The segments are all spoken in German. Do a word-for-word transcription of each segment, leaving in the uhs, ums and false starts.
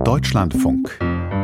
Deutschlandfunk.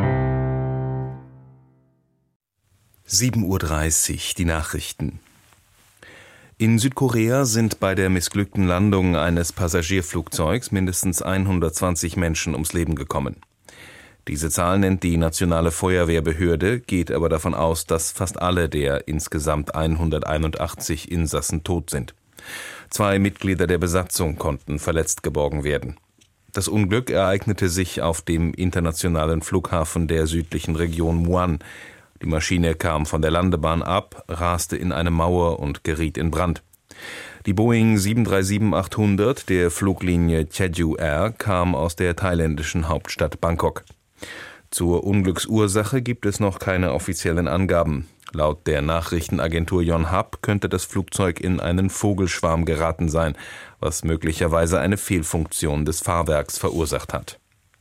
sieben Uhr dreißig, die Nachrichten. In Südkorea sind bei der missglückten Landung eines Passagierflugzeugs mindestens hundertzwanzig Menschen ums Leben gekommen. Diese Zahl nennt die nationale Feuerwehrbehörde, geht aber davon aus, dass fast alle der insgesamt hunderteinundachtzig Insassen tot sind. Zwei Mitglieder der Besatzung konnten verletzt geborgen werden. Das Unglück ereignete sich auf dem internationalen Flughafen der südlichen Region Muan. Die Maschine kam von der Landebahn ab, raste in eine Mauer und geriet in Brand. Die Boeing sieben drei sieben achthundert der Fluglinie Jeju Air kam aus der thailändischen Hauptstadt Bangkok. Zur Unglücksursache gibt es noch keine offiziellen Angaben. Laut der Nachrichtenagentur Yonhap könnte das Flugzeug in einen Vogelschwarm geraten sein, was möglicherweise eine Fehlfunktion des Fahrwerks verursacht hat.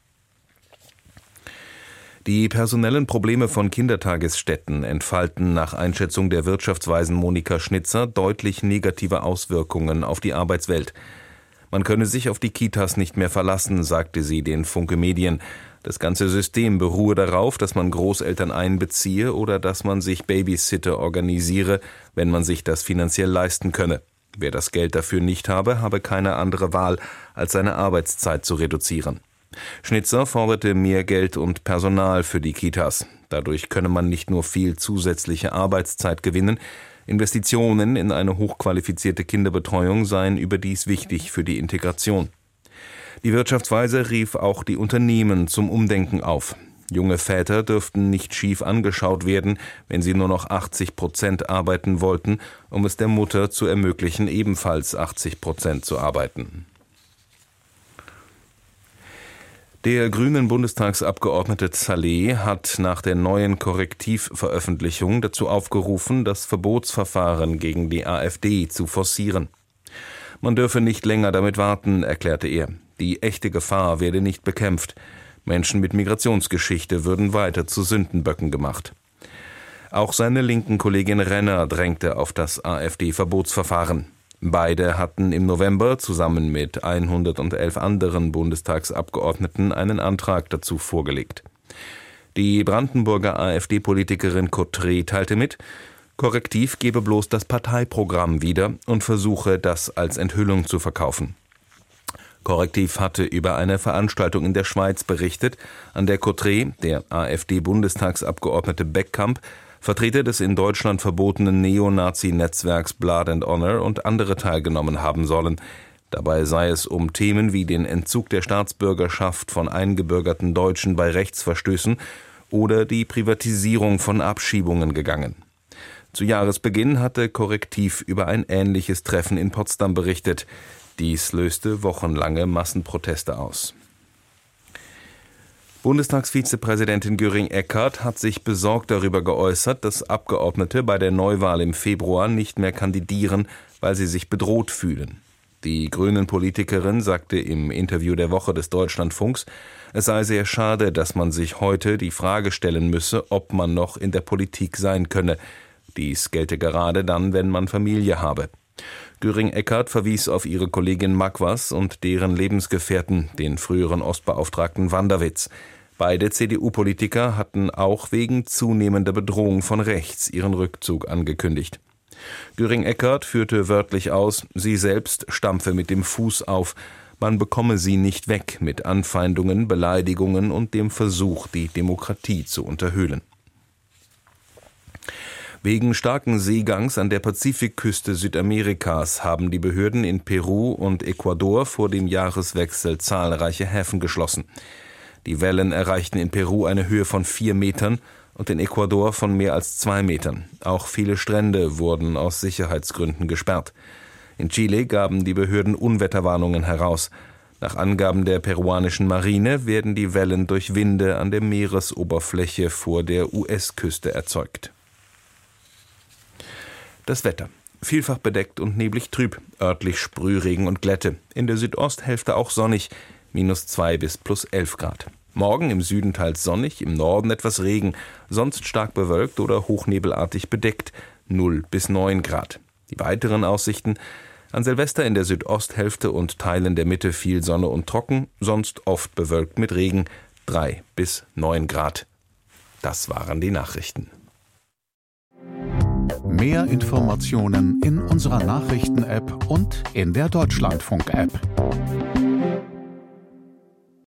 Die personellen Probleme von Kindertagesstätten entfalten nach Einschätzung der Wirtschaftsweisen Monika Schnitzer deutlich negative Auswirkungen auf die Arbeitswelt. Man könne sich auf die Kitas nicht mehr verlassen, sagte sie den Funke Medien. Das ganze System beruhe darauf, dass man Großeltern einbeziehe oder dass man sich Babysitter organisiere, wenn man sich das finanziell leisten könne. Wer das Geld dafür nicht habe, habe keine andere Wahl, als seine Arbeitszeit zu reduzieren. Schnitzer forderte mehr Geld und Personal für die Kitas. Dadurch könne man nicht nur viel zusätzliche Arbeitszeit gewinnen, Investitionen in eine hochqualifizierte Kinderbetreuung seien überdies wichtig für die Integration. Die Wirtschaftsweise rief auch die Unternehmen zum Umdenken auf. Junge Väter dürften nicht schief angeschaut werden, wenn sie nur noch achtzig Prozent arbeiten wollten, um es der Mutter zu ermöglichen, ebenfalls achtzig Prozent zu arbeiten. Der grünen Bundestagsabgeordnete Zaleh hat nach der neuen Korrektivveröffentlichung dazu aufgerufen, das Verbotsverfahren gegen die AfD zu forcieren. Man dürfe nicht länger damit warten, erklärte er. Die echte Gefahr werde nicht bekämpft. Menschen mit Migrationsgeschichte würden weiter zu Sündenböcken gemacht. Auch seine linken Kollegin Renner drängte auf das AfD-Verbotsverfahren. Beide hatten im November zusammen mit hundertelf anderen Bundestagsabgeordneten einen Antrag dazu vorgelegt. Die Brandenburger AfD-Politikerin Cotré teilte mit, Korrektiv gebe bloß das Parteiprogramm wieder und versuche, das als Enthüllung zu verkaufen. Korrektiv hatte über eine Veranstaltung in der Schweiz berichtet, an der Cotré, der AfD-Bundestagsabgeordnete Beckkamp, Vertreter des in Deutschland verbotenen Neonazi-Netzwerks Blood and Honor und andere teilgenommen haben sollen. Dabei sei es um Themen wie den Entzug der Staatsbürgerschaft von eingebürgerten Deutschen bei Rechtsverstößen oder die Privatisierung von Abschiebungen gegangen. Zu Jahresbeginn hatte Korrektiv über ein ähnliches Treffen in Potsdam berichtet. Dies löste wochenlange Massenproteste aus. Bundestagsvizepräsidentin Göring-Eckardt hat sich besorgt darüber geäußert, dass Abgeordnete bei der Neuwahl im Februar nicht mehr kandidieren, weil sie sich bedroht fühlen. Die Grünen-Politikerin sagte im Interview der Woche des Deutschlandfunks, es sei sehr schade, dass man sich heute die Frage stellen müsse, ob man noch in der Politik sein könne. Dies gelte gerade dann, wenn man Familie habe. Göring-Eckardt verwies auf ihre Kollegin Magwas und deren Lebensgefährten, den früheren Ostbeauftragten Wanderwitz. Beide C D U-Politiker hatten auch wegen zunehmender Bedrohung von rechts ihren Rückzug angekündigt. Göring-Eckardt führte wörtlich aus, sie selbst stampfe mit dem Fuß auf. Man bekomme sie nicht weg mit Anfeindungen, Beleidigungen und dem Versuch, die Demokratie zu unterhöhlen. Wegen starken Seegangs an der Pazifikküste Südamerikas haben die Behörden in Peru und Ecuador vor dem Jahreswechsel zahlreiche Häfen geschlossen. Die Wellen erreichten in Peru eine Höhe von vier Metern und in Ecuador von mehr als zwei Metern. Auch viele Strände wurden aus Sicherheitsgründen gesperrt. In Chile gaben die Behörden Unwetterwarnungen heraus. Nach Angaben der peruanischen Marine werden die Wellen durch Winde an der Meeresoberfläche vor der U S-Küste erzeugt. Das Wetter. Vielfach bedeckt und neblig trüb, örtlich Sprühregen und Glätte. In der Südosthälfte auch sonnig, minus zwei bis plus elf Grad. Morgen im Süden teils sonnig, im Norden etwas Regen, sonst stark bewölkt oder hochnebelartig bedeckt, null bis neun Grad. Die weiteren Aussichten: an Silvester in der Südosthälfte und Teilen der Mitte viel Sonne und trocken, sonst oft bewölkt mit Regen, drei bis neun Grad. Das waren die Nachrichten. Mehr Informationen in unserer Nachrichten-App und in der Deutschlandfunk-App.